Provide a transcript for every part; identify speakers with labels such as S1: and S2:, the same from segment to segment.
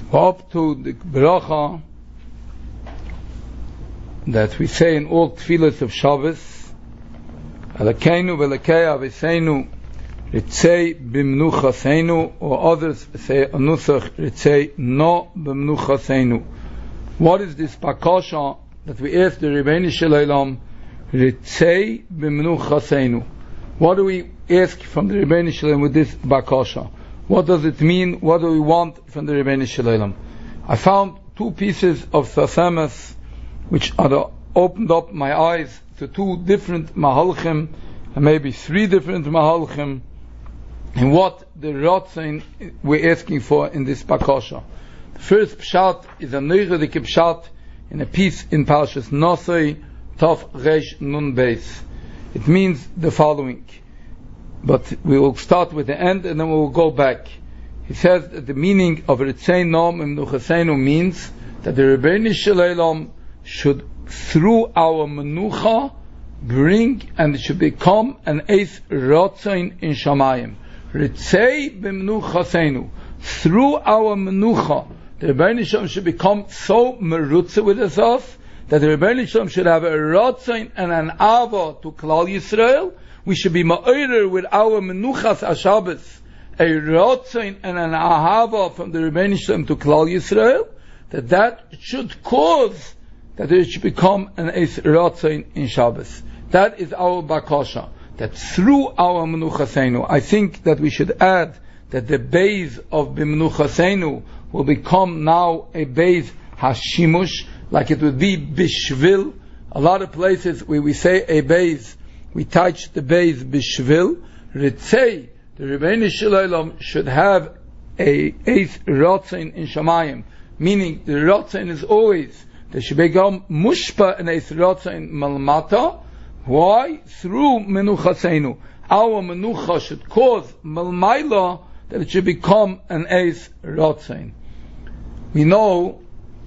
S1: We're up to the bracha that we say in all tefillas of Shabbos, Elokeinu v'Elokei Aviseinu Ritzei b'mnuchaseinu, or others say Anusach Ritzei no b'mnuchaseinu. What is this bakasha that we ask the Rebbeinu Shel Olam, Ritzei b'mnuchaseinu? What do we ask from the Rebbeinu Shel Olam with this bakasha? What does it mean? What do we want from the Rebbeinu Shel Olam? I found two pieces of Sasamas which opened up my eyes to two different mahalchim, and maybe three different mahalchim, and what the Ratzain we're asking for in this bakasha. The first pshat is a neigedik pshat in a piece in Parshas Nosei Tov Reish Nun Beis. It means the following, but we will start with the end and then we will go back. He says that the meaning of Ritzei Nom Imnuchaseinu means that the Rebbeinu Shel Olam should, through our menucha, bring, and it should become an eis rotzain in Shamayim. Ritzei b'menuchaseinu. Through our menucha, the Rebbeinu Shalom should become so merutze with us that the Rebbeinu Shalom should have a rotzain and an ava to Klal Yisrael. We should be ma'orer with our menuchas HaShabbos, a rotzain and an ahava from the Rebbeinu Shalom to Klal Yisrael, that should cause that it should become an eis rotzain in Shabbos. That is our bakasha, that through our menuchaseinu, I think that we should add that the base of b'menuchaseinu will become now a base hashimush, like it would be bishvil. A lot of places where we say a base, we touch the base bishvil. Ritzei, the Rebbeinu Shel Olam should have a eis rotzain in Shamayim, meaning the rotzain is always, there should become mushpa and eis rotzain malmata. Why? Through menuchaseinu. Our menucha should cause malmaila, that it should become an eis rotzain. We know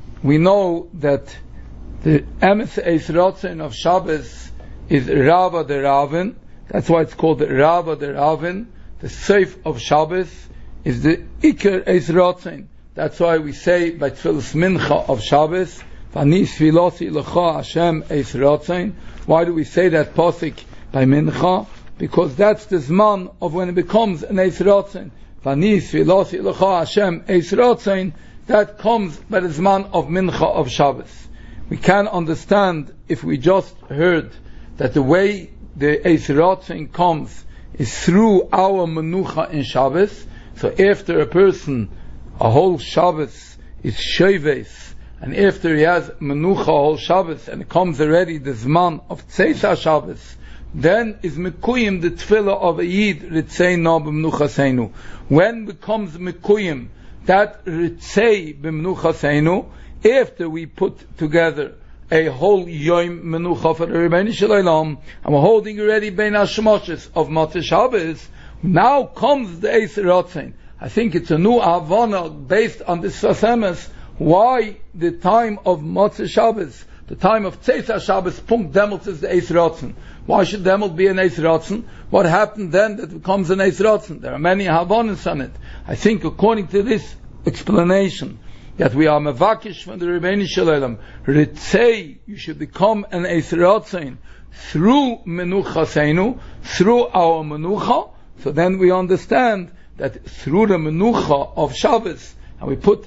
S1: that the emes eis rotzain of Shabbos is Rava de Ravin. That's why it's called the Rava de Ravin. The seif of Shabbos is the Iker eis rotzain. That's why we say by Tfilas Mincha of Shabbos, V'ani sfilosi lecha Hashem eis rotzain. Why do we say that pasuk by Mincha? Because that's the zman of when it becomes an eis rotzain. V'ani sfilosi lecha Hashem eis rotzain. That comes by the zman of Mincha of Shabbos. We can understand if we just heard that the way the eis rotzain comes is through our menucha in Shabbos. So after a person, a whole Shabbos is sheves, and after he has menucha whole Shabbos, and it comes already the zman of Tzeisa Shabbos, then is mekuyim the tefillah of a yid ritzei no b'menuchaseinu. When becomes mekuyim that ritzei b'menuchaseinu, after we put together a whole yom menucha for the Rebbeinu Shel Olam, and we're holding already bein hashmoshes of Motzei Shabbos, now comes the eis rotzain. I think it's a new avana based on this sasemes. Why the time of Motzei Shabbos, the time of Tzeisa Shabbos, punkt demelt is the eis rotzain. Why should demelt be an eis rotzain? What happened then that becomes an eis rotzain? There are many havanas on it. I think according to this explanation, that we are mevakish from the Rebbeinu Shel Olam, ritzei, you should become an eis rotzain through menuchaseinu, through our menucha. So then we understand that through the menucha of Shabbos, and we put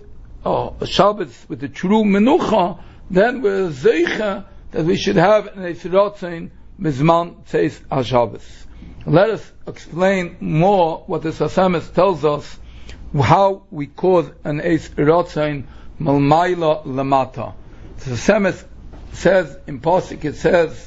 S1: Shabbos with the true menucha, then we're zeicha that we should have an eis rotzain mizman tzeis HaShabbos. Let us explain more what the Sasames tells us, how we cause an eis rotzain malmaila lamata. The Sasames says in pasuk, it says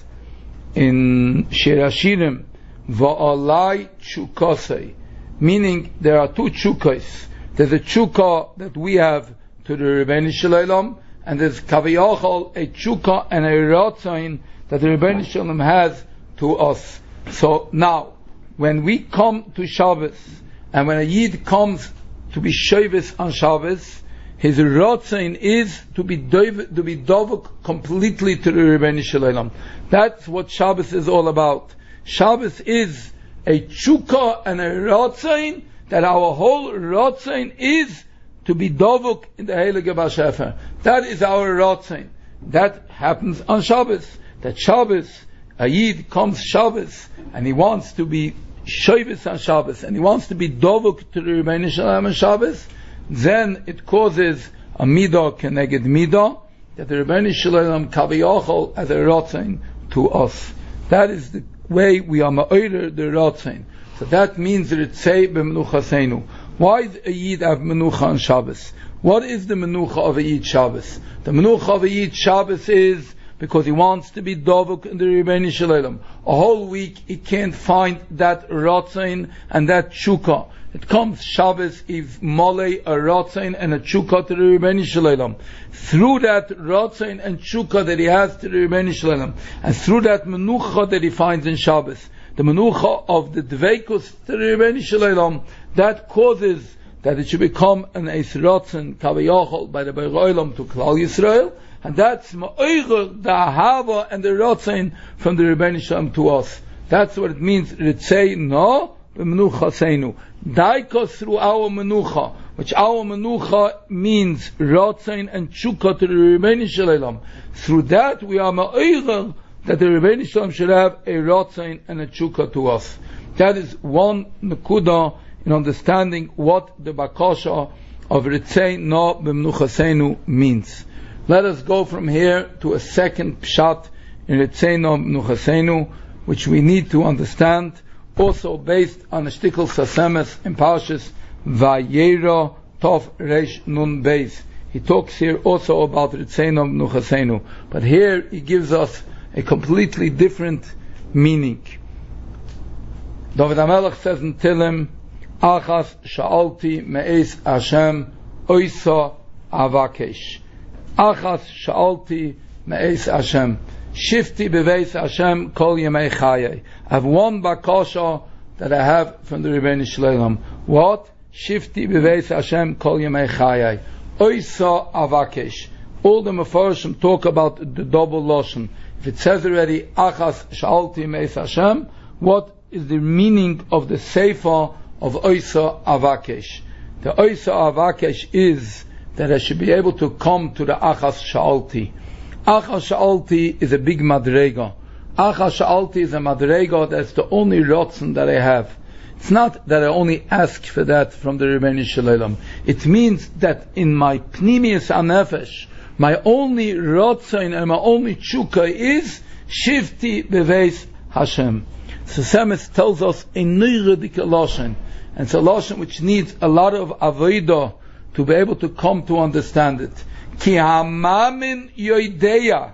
S1: in Shir Hashirim, va'alai chukasei, meaning there are two chukos. There's a chukah that we have to the Rebbeinu Shel Olam, and there's kaviyachol, a chukah and a rotzain that the Rebbeinu Shel Olam has to us. So now, when we come to Shabbos, and when a yid comes to be sheves on Shabbos, his rotzain is to be dovuk completely to the Rebbeinu Shel Olam. That's what Shabbos is all about. Shabbos is a chukah and a rotzain, that our whole rotzain is to be dovuk in the Heilige Bashefer. That is our Ratzon. That happens on Shabbos. That Shabbos, a Yid comes Shabbos, and he wants to be Shovis on Shabbos, and he wants to be dovuk to the Rebbeinu Shalom on Shabbos, then it causes a midah keneged midah, that the Rebbeinu Shalom kaviyachol as a Ratzon to us. That is the way we are ma'orer the Ratzon. So that means ritzei b'menuchaseinu. Why does a Yid have menucha on Shabbos? What is the menucha of a Yid Shabbos? The menucha of a Yid Shabbos is because he wants to be dovuk in the Rebbeinu Shalom. A whole week he can't find that Ratzon and that tshuka. It comes Shabbos, if mole a Ratzon and a tshuka to the Rebbeinu Shalom. Through that Ratzon and tshuka that he has to the Rebbeinu Shalom, and through that menucha that he finds in Shabbos, the menucha of the dveikus to the Rebbeinu Shalom, that causes that it should become an eis Ratzon kaviyachol by the Beis Olam to Klal Yisrael, and that's ma'orer the ahava and the Ratzon from the Rebbeinu Shalom to us. That's what it means. Ritzei no b'menuchaseinu. Daikos through our menucha, which our menucha means Ratzon and tshuka to the Rebbeinu Shalom. Through that we are ma'orer that the Rebbeinu Shalom should have a Ratzon and a tshuka to us. That is one nekuda in understanding what the bakasha of Ritzei no b'menuchaseinu means. Let us go from here to a second pshat in Ritzei no b'menuchaseinu, which we need to understand, also based on a shtickle sasemes in Parshas Vayera Tov Reish Nun Beis. He talks here also about Ritzei no b'menuchaseinu, but here he gives us a completely different meaning. David HaMelech says in Tehillim, Achas sha'alti me'es Hashem oisa avakesh. Achas sha'alti me'es Hashem. Shifti beveis Hashem kol yemei chayei. I have one bakasha that I have from the Rebbeinu Shalom. What? Shifti beveis Hashem kol yemei chayei. Oisa avakesh. All the Mefarshim talk about the double lashon. If it says already Achas sha'alti me'es Hashem, what is the meaning of the sefer of Oisa Avakesh? The Oisa Avakesh is that I should be able to come to the Achas Sha'alti. Achas Sha'alti is a big madrega. Achas Sha'alti is a madrega that's the only Ratzon that I have. It's not that I only ask for that from the Rebbeinu Shalom. It means that in my Pnimius Anefesh, my only Ratzon and my only tshuka is Shifti Beveis Hashem. So Semes tells us a neiredik lashon, and it's a lashon which needs a lot of avodah to be able to come to understand it. Ki hamamin yoideya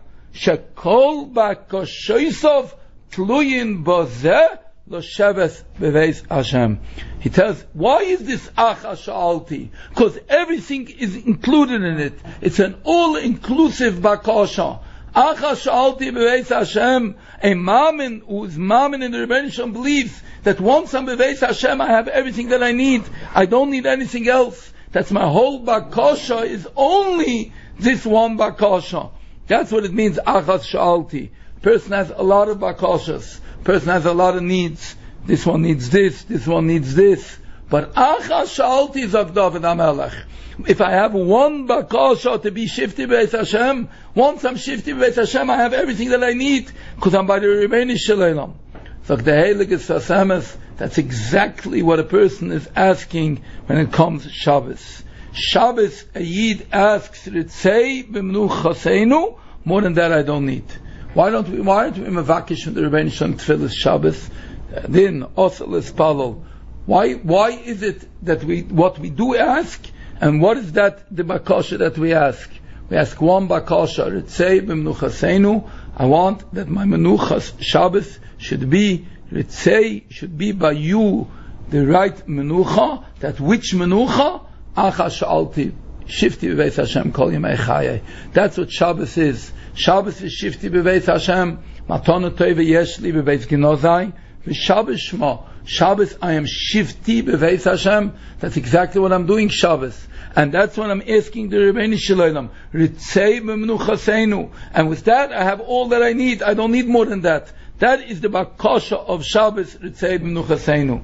S1: shekol bakoshoisov tluyin bozeh l'sheves beveis Hashem. He tells, why is this Achas Sha'alti? Because everything is included in it. It's an all-inclusive bakasha. Achas Sha'alti beveis Hashem. A mamin who is mamin in the Rebbeinu Shalom believes that once I'm beveis Hashem, I have everything that I need. I don't need anything else. That's my whole bakasha is only this one bakasha. That's what it means, Achas Sha'alti. Person has a lot of bakashas. Person has a lot of needs. This one needs this one needs this. But Achas Sha'alti is of David HaMelech. If I have one bakasha to be shifti beis Hashem, once I'm shifti beis Hashem, I have everything that I need, because I'm by the Rebbeinu Shalom. So the Heilige Sasemes, that's exactly what a person is asking when it comes to Shabbos. Shabbos, a Yid asks, Ritzei b'menuchaseinu, more than that I don't need. Why aren't we mevakish from the Rebbeinu Shalom Tfilas Shabbos? Then, also l'spalol. Why is it that what we do ask, and what is that, the bakasha that we ask? We ask one bakasha, Ritzei b'menuchaseinu. I want that my menuchas Shabbos should be, Ritzei should be by you, the right menucha. That which menucha? Achas Sha'alti, Shifti b'veis Hashem kol yemei chayei. That's what Shabbos is. Shabbos is Shifti b'veis Hashem, Matana Tova yesh li b'veis Ginozai, v'Shabbos Shema. Shabbos, I am Shifti b'veis Hashem. That's exactly what I'm doing Shabbos. And that's what I'm asking the Rebbeinu Shalom. Ritzei b'menuchaseinu. And with that, I have all that I need. I don't need more than that. That is the bakasha of Shabbos, Ritzei b'menuchaseinu.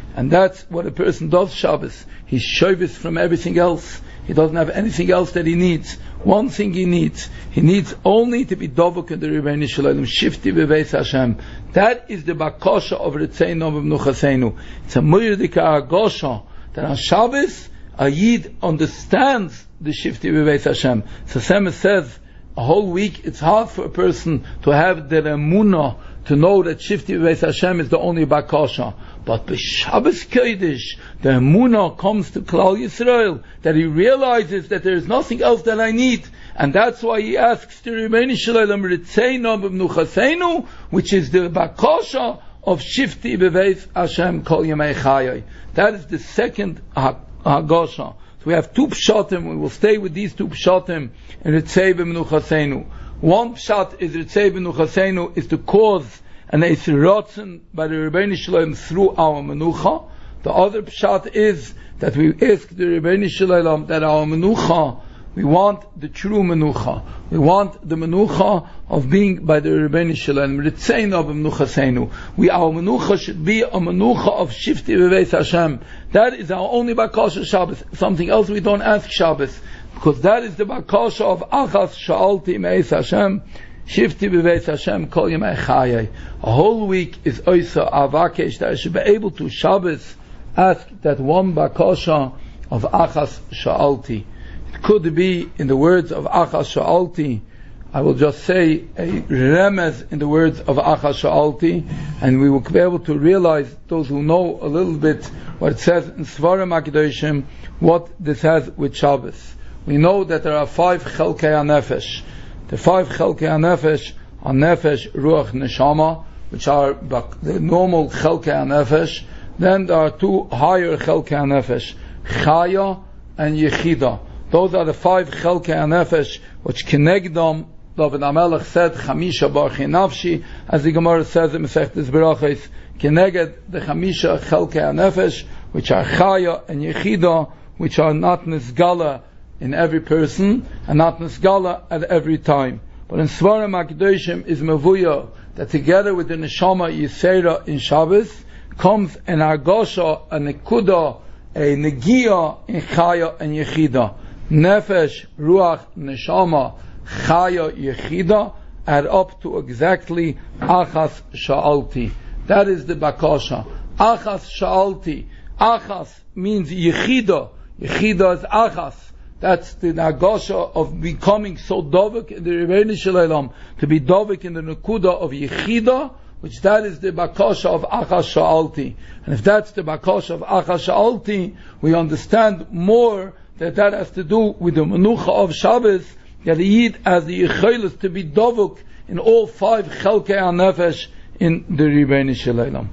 S1: And that's what a person does Shabbos. He's shovis from everything else. He doesn't have anything else that he needs. One thing he needs only to be dovuk in the Rebbeinu Shalom, shifti beveis Hashem. That is the bakasha of Ritzeinu b'mnuchaseinu. It's a muyadika agosha that on Shabbos a Yid understands the shifti beveis Hashem. So Semes says a whole week it's hard for a person to have the emunah to know that shifti beveis Hashem is the only bakasha. But b'Shabbos Kodesh, the emunah comes to Klal Yisrael, that he realizes that there is nothing else that I need, and that's why he asks the Rebbeinu Shalom Ritzeinu b'mnuchaseinu, which is the bakasha of shifti beveis Hashem kol yemei chayai. That is the second hagasha. So we have two pshatim. We will stay with these two pshatim in Ritzei b'mnuchaseinu. One pshat is Ritzei b'mnuchaseinu is to cause an eisrotzen by the Rebbeinu Shalom through our menucha. The other pshat is that we ask the Rebbeinu Shalom that our menucha, we want the true menucha. We want the menucha of being by the Rebbeinu Shalom. Ritzeinu b'mnuchaseinu. Our menucha should be a menucha of shifti beveis Hashem. That is our only bakasha Shabbos. Something else we don't ask Shabbos, because that is the bakasha of achas sha'alti me'es Hashem. Shifti beveis Hashem kol yemei chayai. A whole week is oisa avakesh that I should be able to Shabbos ask that one bakasha of achas sha'alti. It could be in the words of achas sha'alti. I will just say a remez in the words of achas sha'alti, and we will be able to realize, those who know a little bit what it says in Svarim HaKadoshim, what this has with Shabbos. We know that there are 5 chelkei HaNefesh. The 5 chelkei HaNefesh are Nefesh, Ruach, Neshama, which are the normal chelkei HaNefesh. Then there are 2 higher chelkei HaNefesh, Chaya and Yechida. Those are the 5 chelkei HaNefesh, which Kenegdom, David HaMelech said, Chamisha Barchi Nafshi, as the Gemara says in Masechtas Berachos, Keneged the Chamisha chelkei HaNefesh, which are Chaya and Yechida, which are not Nisgala in every person, and not Nisgala at every time. But in Svarim HaKadoshim is Mevuya, that together with the Neshama Yisera in Shabbos, comes an Argosha, a Nekuda, a Negia in Chaya and Yechida. Nefesh, Ruach, Neshama, Chaya, Yechida, add up to exactly Achas Sha'alti. That is the Bakasha. Achas Sha'alti. Achas means Yechida. Yechida is Achas. That's the nagasha of becoming so dovik in the Rebbeinu Shalom, to be dovik in the nekuda of Yechida, which that is the bakasha of Achas Sha'alti. And if that's the bakasha of Achas Sha'alti, we understand more that has to do with the menucha of Shabbos, that the Yid has the yechilas to be dovik in all 5 chelkei HaNefesh in the Rebbeinu Shalom.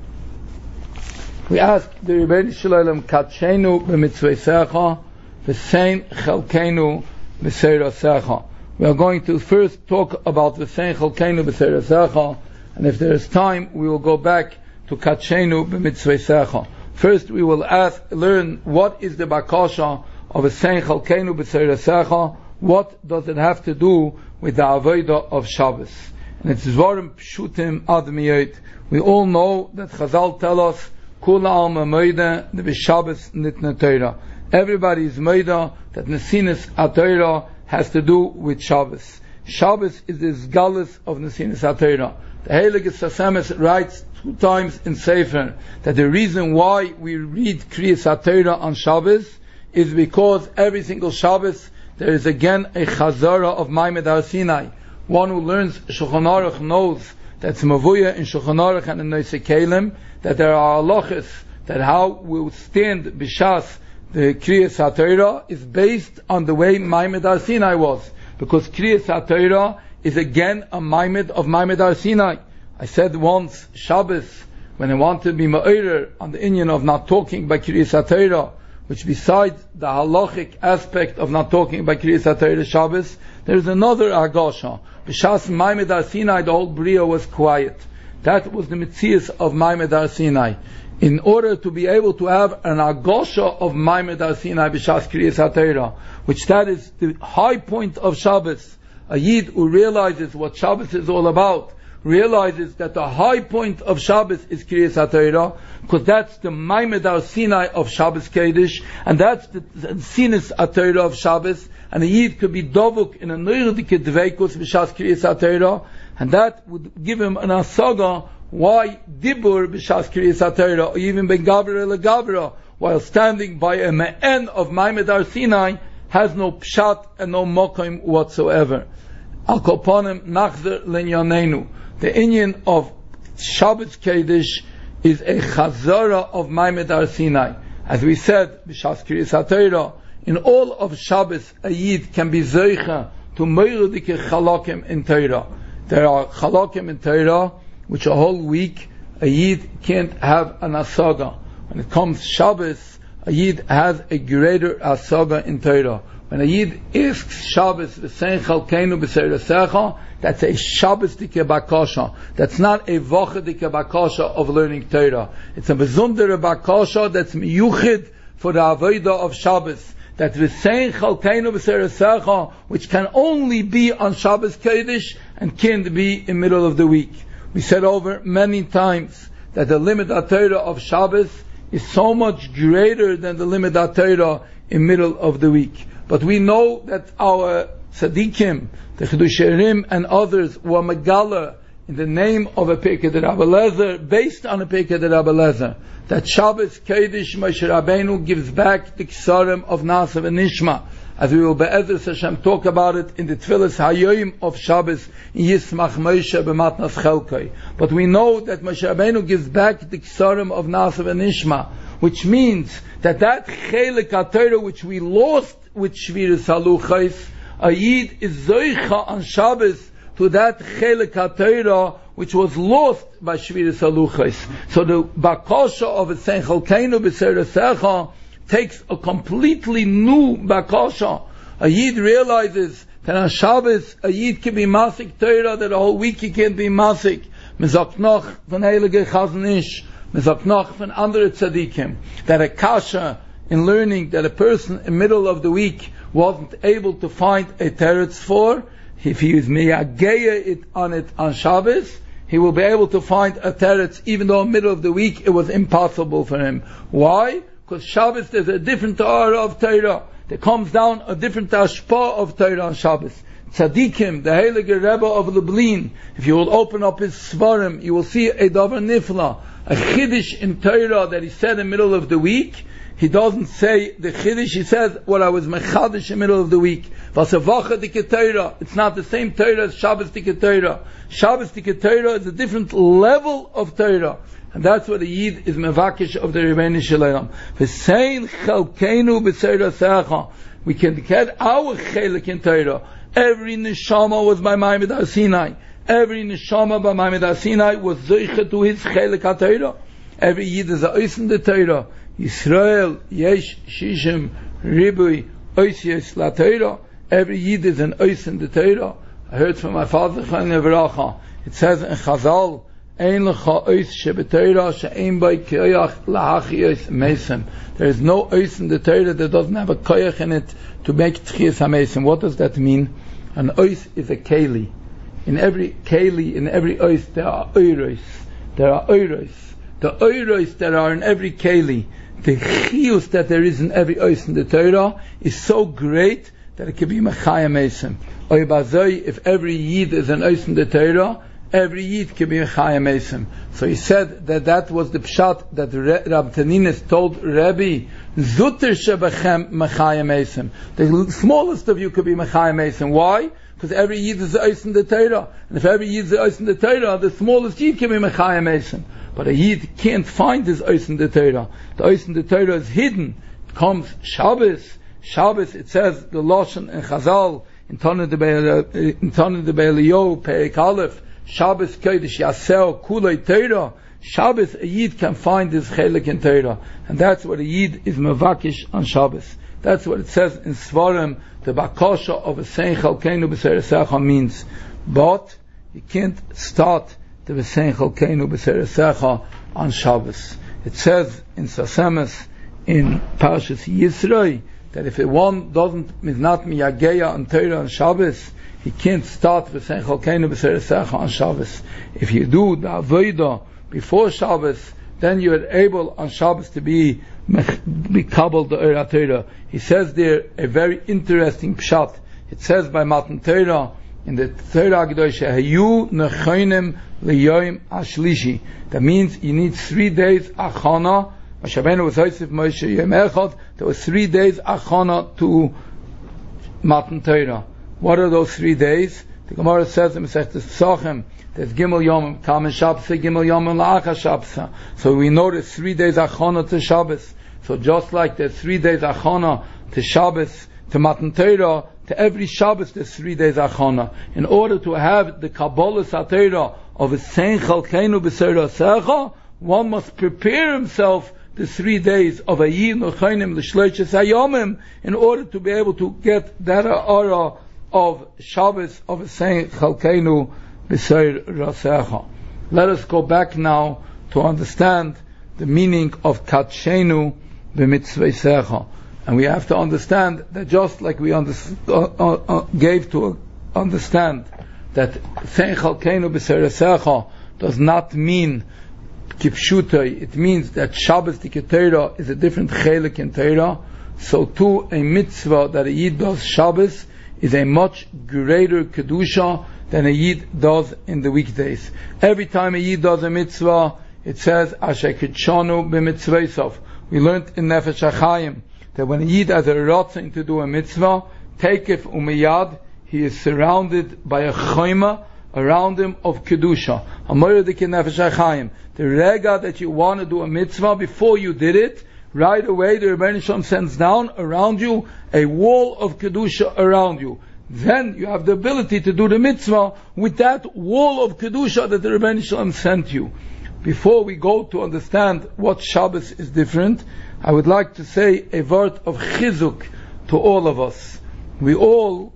S1: We ask the Rebbeinu Shalom, Katshenu b'mitzveisecha, V'sein chelkeinu b'seirasecha. We are going to first talk about V'sein chelkeinu b'seirasecha, and if there is time, we will go back to Katshenu b'mitzveisecha. First, we will learn what is the bakasha of V'sein chelkeinu b'seirasecha. What does it have to do with the avodah of Shabbos? And it's Zvarim Pshutim Ad Miyot. We all know that Chazal tell us, Kula alma moida the Shabbos nitna Torah. Everybody is moida that Nesinas HaTorah has to do with Shabbos. Shabbos is the Zgalus of Nesinas HaTorah. The Heilige Sasemes writes 2 times in Sefer that the reason why we read Kriyas HaTorah on Shabbos is because every single Shabbos there is again a Chazara of Maimed Har Sinai. One who learns Shulchan Aruch knows that's Mavuya in Shulchan Aruch and in Nosei Kelim, that there are halachas that how we will stand b'shas the Kriyas HaTorah is based on the way Maimed Har Sinai was, because Kriyas HaTorah is again a Maimed of Maimed Har Sinai. I said once, Shabbos, when I want to be ma'orer on the inyan of not talking by Kriyas HaTorah, which besides the halachic aspect of not talking by Kriyas HaTorah Shabbos, there is another agasha. B'shas Maimed Har Sinai, the whole Bria was quiet. That was the mitzias of Maimed Har Sinai. In order to be able to have an agasha of Maimed Har Sinai b'shas Kriyas HaTorah, which that is the high point of Shabbos, a Yid who realizes what Shabbos is all about, realizes that the high point of Shabbos is Kriyas HaTorah, because that's the Maimed Har Sinai of Shabbos Kodesh, and that's the Sinas HaTorah of Shabbos, and a Yid could be dovuk in a Neurdike Dveikus B'Shas Kriyas HaTorah, and that would give him an asaga why Dibur B'Shas Kriyas HaTorah, or even Ben Gavra LeGavra, while standing by a Me'en of Maimed Har Sinai, has no pshat and no mokim whatsoever. Al Koponim Nachzer L'Inyanenu. The inyan of Shabbos Kodesh is a chazara of Maimed Har Sinai. As we said, B'Shas Kriyas HaTorah, in all of Shabbos, a Yid can be zeicha to meirodike chalakim in Torah. There are chalakim in Torah which a whole week a Yid can't have an asaga. When it comes Shabbos, a Yid has a greater asaga in Torah. When a Yid asks Shabbos, v'sein chalkeinu b'seiresecha, that's a Shabbos dike bakasha. That's not a vocha dike bakasha of learning Torah. It's a besondere bakasha that's miyuchid for the avodah of Shabbos. That v'sein chalkeinu b'seiresecha, which can only be on Shabbos Kodesh and can't be in middle of the week. We said over many times that the limit HaTorah of Shabbos is so much greater than the limit HaTorah in middle of the week. But we know that our tzaddikim, the Chiddushei and others were megala in the name of a Pirkei de Rabbi Eliezer, based on a Pirkei de Rabbi Eliezer, that Shabbos Kodesh Moshe Rabbeinu gives back the Ksarim of Nasa v'Nishma, as we will Be'ezer Hashem talk about it in the Tfilas Hayoim of Shabbos in Yismach Moshe b'Matnas Chelkai. But we know that Moshe Rabbeinu gives back the Ksarim of Nasa v'Nishma, which means that Chelik HaTorah which we lost with Shviras Haluchos, a Yid is Zoicha on Shabbos to that Chelik HaTorah which was lost by Shviras Haluchos. So the Bakasha of a Chalkeinu b'Seiresecha takes a completely new Bakasha. A Yid realizes that on Shabbos a Yid can be Masik Torah, that a whole week he can't be Masik. Mezak noch van Heilige Chazon Ish, mezak noch van andere Tzadikim, that a Kasha in learning that a person in middle of the week wasn't able to find a teretz for, if he is meyageya it on Shabbos, he will be able to find a teretz, even though in middle of the week it was impossible for him. Why? Because Shabbos there's a different Torah of Torah. There comes down a different Ashpa of Torah on Shabbos. Tzadikim, the Heilige Rebbe of Lublin, if you will open up his Svarim, you will see a Davar Nifla, a Chiddush in Torah that he said in middle of the week. He doesn't say the Chiddush, he says what I was Mechadish in middle of the week. Vasavacha Dike Torah. It's not the same Torah as Shabbos Dike Torah. Shabbos Dike Torah is a different level of Torah. And that's what the Yid is Mevakish of the Rebbeinu Shalom. V'sein chalkeinu b'seiresecha. We can get our chelik in Torah. Every neshama was by Maimed Har Sinai. Every neshama by Maimed Har Sinai was zeicha to his chelik HaTorah. Every Yid is a ois in the Torah. Yisrael, Yesh, Shishim, Ribui, Oisies, LaTorah. Every Yid is an ois in the Torah. I heard from my father, Chaim Neveracha. It says in Chazal, Ein lecha ois shebetorah she'ein bai koyach lahachiyos mesim. There is no ois in the Torah that doesn't have a koyach in it to make tchias hamesim. What does that mean? An ois is a keli. In every keli, in every ois, there are oiros. There are oiros. The oiros that are in every keli, the chiyus that there is in every ois in the Torah is so great that it can be mechayim mesim. Oy bazoi, if every yid is an ois in the Torah, every Yid can be Mechayim Mesim. So he said that was the pshat that Rab Taninis told Rebbe, Zuter Shebechem Mechayim Mesim. The smallest of you could be Mechayim Mesim. Why? Because every Yid is Ois in the Torah. And if every Yid is Ois in the Torah, the smallest Yid can be Mechayim Mesim. But a Yid can't find his Ois in the Torah. The Ois in the Torah is hidden. It comes Shabbos. Shabbos, it says, the Lashon and Chazal, in Tanna de Be'eliyo, Perek Aleph, Shabbos Kodesh Yasel Kulei Torah. Shabbos a Yid can find his chelik in Torah, and that's what a Yid is mevakish on Shabbos. That's what it says in Svarim. The bakasha of a V'sein chalkeinu b'seiresecha means, but you can't start the V'sein chalkeinu b'seiresecha on Shabbos. It says in Sasemes in Parshas Yisroi, that if one is not miyageya on Torah on Shabbos, he can't start v'sein chalkeinu b'seresecha on Shabbos. If you do the avodah before Shabbos, then you are able on Shabbos to be kabel the Eira Torah. He says there a very interesting pshat. It says by Matan Torah in the Torah Kedosha, Hayu nechonim liyoim ashlishi. That means you need 3 days achana. There was 3 days achana to Matan Torah. What are those 3 days? The Gemara says in Masechtas Pesachim, there's Gimel Yom, Kamen Shabbos, Gimel Yom, and La'acha Shabbos. So we know there's 3 days achana to Shabbos. So just like there's 3 days achana to Shabbos, to Matan Torah, to every Shabbos there's 3 days achana. In order to have the Kabbalah Satira of a Sein Chalkeinu B'Seira Secha, one must prepare himself the 3 days of a Yid Nochainim L'Shloishes Hayomim in order to be able to get that aura of Shabbos of a Sein Chalkeinu B'Seira Secha. Let us go back now to understand the meaning of Katshenu B'Mitzvah Secha. And we have to understand that just like we gave to understand that Sein Chalkeinu B'Seira Secha does not mean Kipshutai, it means that Shabbos Dike Torah is a different chelik in Torah. So too a mitzvah that a Yid does Shabbos is a much greater kedusha than a Yid does in the weekdays. Every time a Yid does a mitzvah, it says Asher Kitshanu b'mitzvaysav. We learned in Nefesh HaChaim that when a Yid has a ratzon to do a mitzvah, Teikef umiyad, he is surrounded by a chayma around him of kedusha. The rega that you want to do a mitzvah, before you did it, right away the Rebbeinu Shalom sends down around you a wall of kedusha around you. Then you have the ability to do the mitzvah with that wall of kedusha that the Rebbeinu Shalom sent you. Before we go to understand what Shabbos is different, I would like to say a word of chizuk to all of us. We all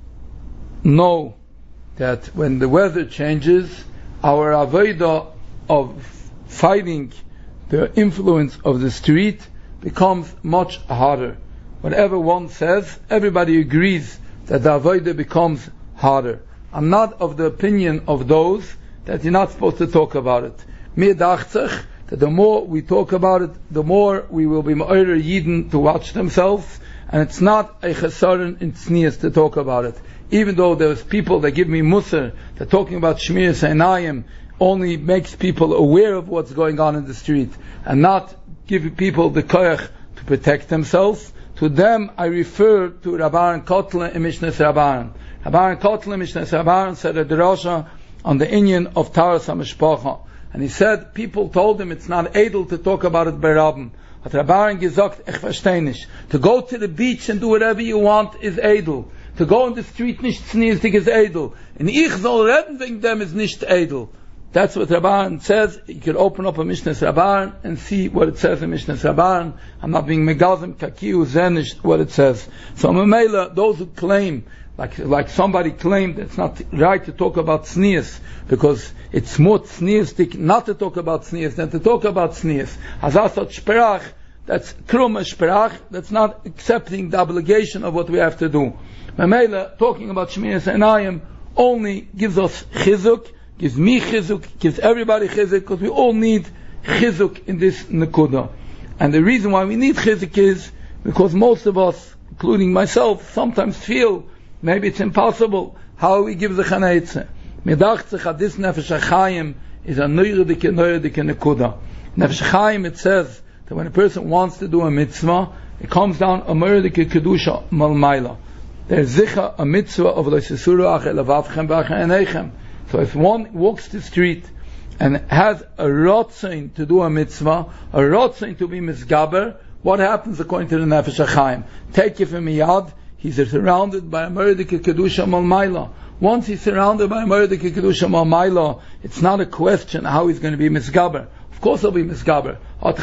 S1: know that when the weather changes, our avodah of fighting the influence of the street becomes much harder. Whatever one says, everybody agrees that the avodah becomes harder. I'm not of the opinion of those that you're not supposed to talk about it. Mir dachtzach, that the more we talk about it, the more we will be ma'orer Yidden to watch themselves, and it's not a chesaron in tznius to talk about it. Even though there's people that give me musar, that talking about Shmiras Einayim only makes people aware of what's going on in the street, and not give people the koyach to protect themselves. To them I refer to Rabban Kotler in Mishnas Rabban. Rabban Kotler in Mishnas Rabban said a drasha on the inyan of Taras HaMishpacha. And he said, people told him it's not edel to talk about it by Rabban. Hat Rabban gesagt, ich versteh nicht. To go to the beach and do whatever you want is edel. To go on the street nicht tzniustig is edel. And ich soll reden wegen dem is nicht edel. That's what Rabban says. You can open up a Mishnas Rabban and see what it says in Mishnas Rabban. I'm not being megazim, kakiu, zenish, what it says. So Mamela, those who claim, like somebody claimed it's not right to talk about tznius, because it's more tzniustik not to talk about tznius than to talk about tznius. Hazasot shperach, that's krum shperach, that's not accepting the obligation of what we have to do. Mamela, talking about Shmiras Einayim only gives us chizuk, gives me chizuk, gives everybody chizuk, because we all need chizuk in this nekuda. And the reason why we need chizuk is because most of us, including myself, sometimes feel maybe it's impossible. How we give the chaneitzah? Medachtzach this Nefesh HaChaim is a neurodike nekuda. Nefesh HaChaim, it says that when a person wants to do a mitzvah, it comes down a neurodike kedusha malmaila. There's zicha a mitzvah of loisesuru achel avavchem b'achenechem. So if one walks the street and has a rotzain to do a mitzvah, a rotzain to be misgaber, what happens according to the Nefesh HaChaim? Take it from miyad, he's surrounded by a merdike kedusha malmaila. Once he's surrounded by a merdike kedusha malmaila, it's not a question how he's going to be misgaber. Of course he'll be misgaber.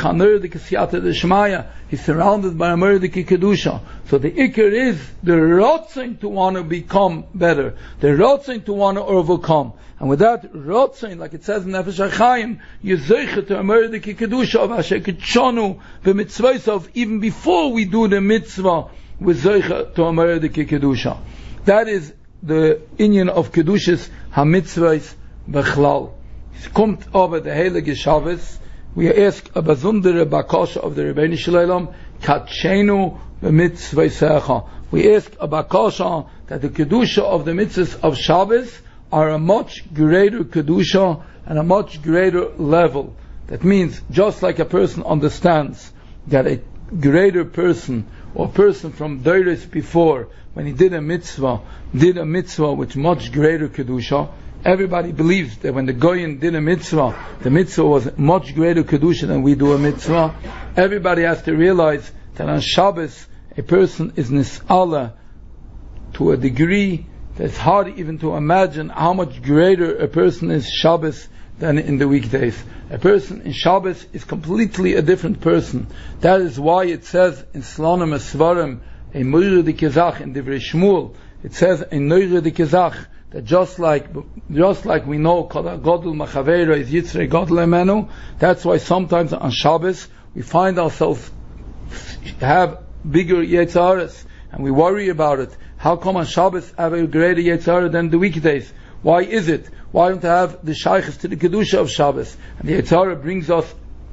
S1: He's surrounded by a merdike kedusha. So the ikar is the rotzing to want to become better, the rotzing to want to overcome. And with that rotzing, like it says in Nefesh HaChaim, you zeicha to a merdike kedusha of Asher Kitshanu b'mitzvaysav, even before we do the mitzvah with Zoicha to Amoredike Kedusha. That is the inyan of Kedushas HaMitzvahs Bechlal. Es kommt aber der Heilige Shabbos, we ask a besondere Bakasha of the Rebbeinu Shalom, Katshenu b'mitzvaysecha. We ask a Bakasha that the Kedusha of the mitzvahs of Shabbos are a much greater Kedusha and a much greater level. That means, just like a person understands that a greater person or person from Deiros before, when he did a mitzvah with much greater Kedusha, everybody believes that when the Goyin did a mitzvah, the mitzvah was much greater Kedusha than we do a mitzvah. Everybody has to realize that on Shabbos, a person is nis'ala to a degree that's hard even to imagine how much greater a person is Shabbos than in the weekdays. A person in Shabbos is completely a different person. That is why it says in Slonim Esvarim, a Moire de Kezach, in Divrei Shmuel, it says a Noire de Kezach, that just like we know Godel Machavera is Yitzrei Godel Emenu, that's why sometimes on Shabbos we find ourselves have bigger Yetzaras and we worry about it. How come on Shabbos have a greater Yetzara than the weekdays? Why is it? Why don't we have the Shaykhs to the Kedusha of Shabbos? And the Yetzara brings us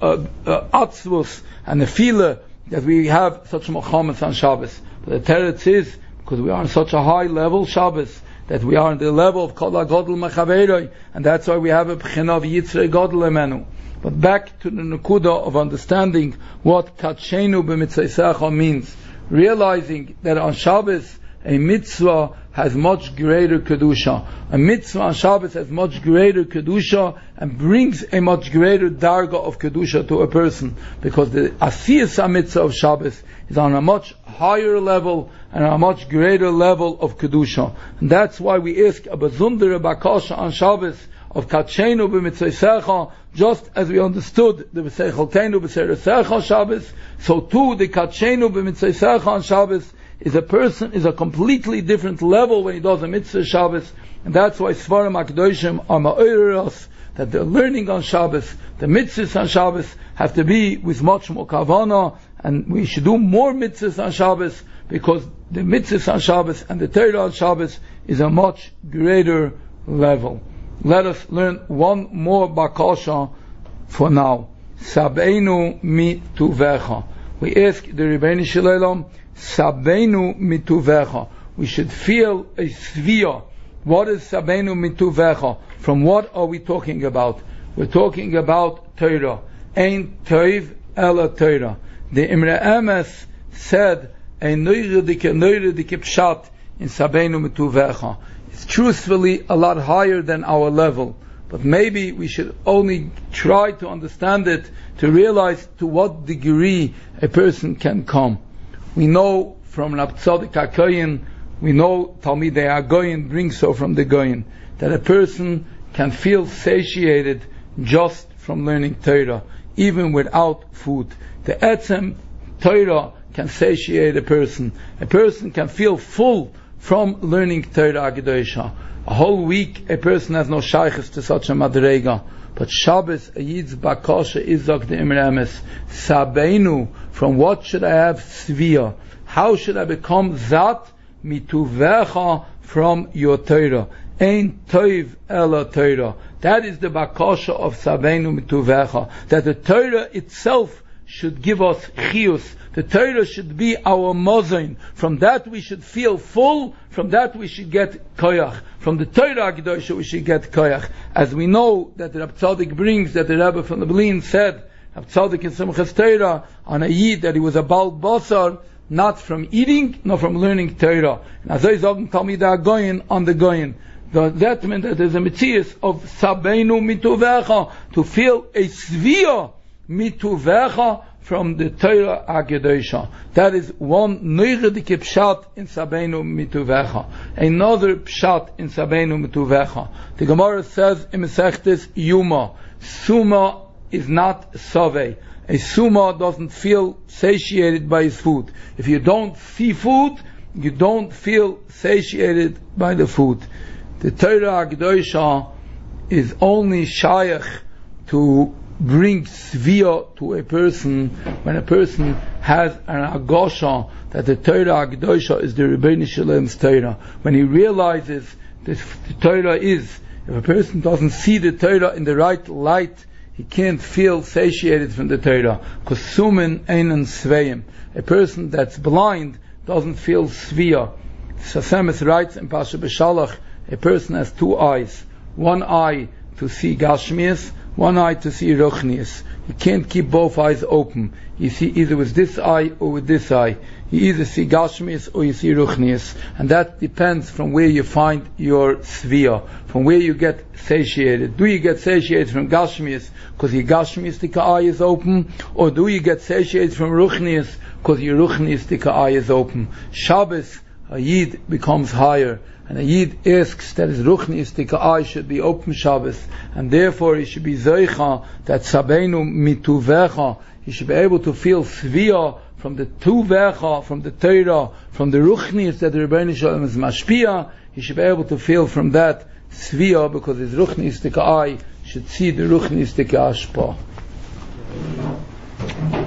S1: atzvus and the feeler that we have such mochametz on Shabbos. But the teretz is because we are on such a high level Shabbos, that we are on the level of Kol HaGodel Mechaveroi, and that's why we have a B'china of Yitzrei Godel Emenu. But back to the Nekuda of understanding what Katshenu b'mitzvaysecha means, realizing that on Shabbos a mitzvah has much greater Kedusha. A mitzvah on Shabbos has much greater Kedusha and brings a much greater darga of Kedusha to a person, because the Asiyas HaMitzvah of Shabbos is on a much higher level and a much greater level of Kedusha. And that's why we ask a Bezundere Bakasha on Shabbos of Katshenu b'mitzvaysecha, just as we understood the B'seicholteinu b'seresecha Shabbos, so too the Katshenu b'mitzvaysecha on Shabbos is a completely different level when he does a mitzvah Shabbos. And that's why Svarim HaKadoshim are ma'orer that the learning on Shabbos, the mitzvahs on Shabbos have to be with much more kavanah, and we should do more mitzvahs on Shabbos, because the mitzvahs on Shabbos and the Torah on Shabbos is a much greater level. Let us learn one more bakasha for now. Sabeinu mituvecha. We ask the Rebbeinu Shalom, Sabeinu mituvecha. We should feel a svia. What is Sabeinu mituvecha? From what are we talking about? We're talking about Torah. Ein toiv ela Torah. The Imre Emes said a noiredike pshat in Sabeinu mituvecha. It's truthfully a lot higher than our level, but maybe we should only try to understand it to realize to what degree a person can come. We know from Rab Tzadik HaKoyin, we know Talmidei HaGoyin brings so from the Goyin, that a person can feel satiated just from learning Torah, even without food. The Etzem Torah can satiate a person. A person can feel full from learning Torah HaKadoshah. A whole week a person has no shaykhs to such a madrega. But Shabbos, a Yid's bakasha is like the Imre Emes. Sabeinu, from what should I have svia? How should I become zat mituvecha from your Torah? Ein toiv ela Torah. That is the bakasha of Sabeinu mituvecha. That the Torah itself should give us chiyus. The Torah should be our mozain. From that we should feel full. From that we should get koyach. From the Torah HaKadoshah we should get koyach. As we know that the Rab Tzadik brings, that the Rebbe from the Belin said, Rab Tzadik in Simchas Torah, on a Yid, that he was a Bal Basar, not from eating, nor from learning Torah. And as I sagen, Talmidei HaGoyin on the Goyin. That means that there's a mitzias of Sabeinu mituvecha, to feel a svia mituvecha from the Torah HaKadoshah. That is one noiredike pshat in Sabeinu mituvecha. Another pshat in Sabeinu mituvecha. The Gemara says in Masechtes Yuma, Suma is not saveh. A Suma doesn't feel satiated by his food. If you don't see food, you don't feel satiated by the food. The Torah HaKadoshah is only shaykh to bring svia to a person when a person has an agosha that the Torah Agdosha is the Rebbeinu Shalom's Torah. When he realizes that the Torah is, if a person doesn't see the Torah in the right light, he can't feel satiated from the Torah. Because sumen einan sveim. A person that's blind doesn't feel svia. Sasemis writes in Pasha B'Shalach, a person has two eyes. One eye to see Gashmias, one eye to see Ruchnias. You can't keep both eyes open. You see either with this eye or with this eye. You either see Gashmias or you see Ruchnias. And that depends from where you find your Svia, from where you get satiated. Do you get satiated from Gashmias because your Gashmias eye is open? Or do you get satiated from Ruchnias because your Ruchnias eye is open? Shabbos, a Yid becomes higher. And a Yid asks that his Ruchniistic eye should be open Shabbos, and therefore he should be Zeicha, that Sabeinu mituvecha, he should be able to feel Svia from the Tuvecha, from the Torah, from the Ruchniis that the Rebbeinu Shalom is Mashpia. He should be able to feel from that Svia, because his Ruchniistic eye should see the Ruchniistic Ashpa.